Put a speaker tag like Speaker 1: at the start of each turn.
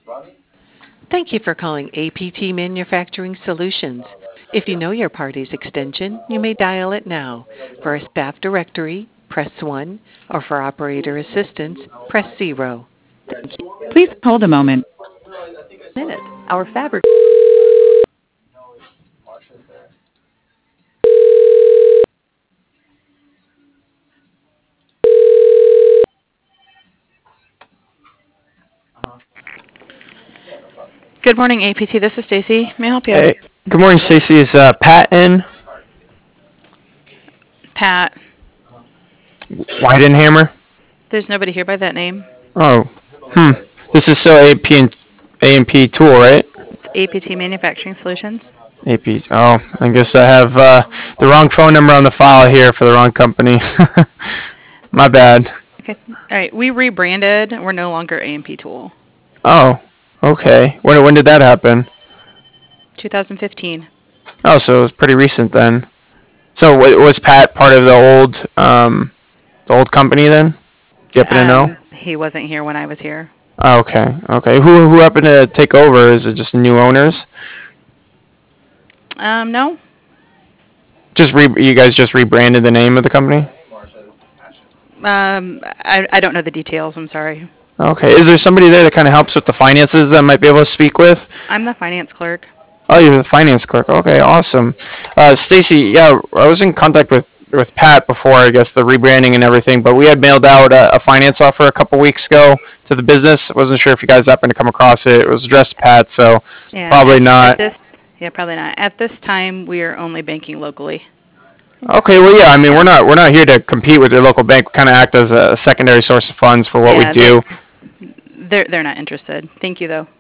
Speaker 1: Thank you for calling APT Manufacturing Solutions. If you know your party's extension, you may dial it now. For a staff directory, press 1, or for operator assistance, press 0.
Speaker 2: Please hold a moment.
Speaker 1: Minute. Our fabric.
Speaker 3: Good morning, APT. This is Stacy. May I help you?
Speaker 4: Hey, good morning, Stacy. Is Pat in?
Speaker 3: Pat.
Speaker 4: Weidenhammer?
Speaker 3: There's nobody here by that name.
Speaker 4: Oh, This is still A&P tool, right?
Speaker 3: It's APT Manufacturing Solutions.
Speaker 4: AP. Oh, I guess I have the wrong phone number on the file here for the wrong company. My bad.
Speaker 3: Okay. All right. We rebranded. We're no longer AMP Tool.
Speaker 4: Oh, okay. When did that happen?
Speaker 3: 2015.
Speaker 4: Oh, so it was pretty recent then. So was Pat part of the old company then? Do you happen to know?
Speaker 3: He wasn't here when I was here.
Speaker 4: Oh, okay, okay. Who happened to take over? Is it just new owners?
Speaker 3: No.
Speaker 4: You guys just rebranded the name of the company?
Speaker 3: I don't know the details. I'm sorry.
Speaker 4: Okay. Is there somebody there that kind of helps with the finances that I might be able to speak with?
Speaker 3: I'm the finance clerk.
Speaker 4: Oh, you're the finance clerk. Okay, awesome. Stacy, yeah, I was in contact with Pat before, I guess, the rebranding and everything, but we had mailed out a finance offer a couple weeks ago to the business. I wasn't sure if you guys happened to come across it. It was addressed to Pat, so
Speaker 3: Yeah,
Speaker 4: probably not.
Speaker 3: probably not. At this time, we are only banking locally.
Speaker 4: Okay, well, yeah, I mean, we're not here to compete with your local bank. We kind of act as a secondary source of funds for what we do.
Speaker 3: They're not interested. Thank you, though.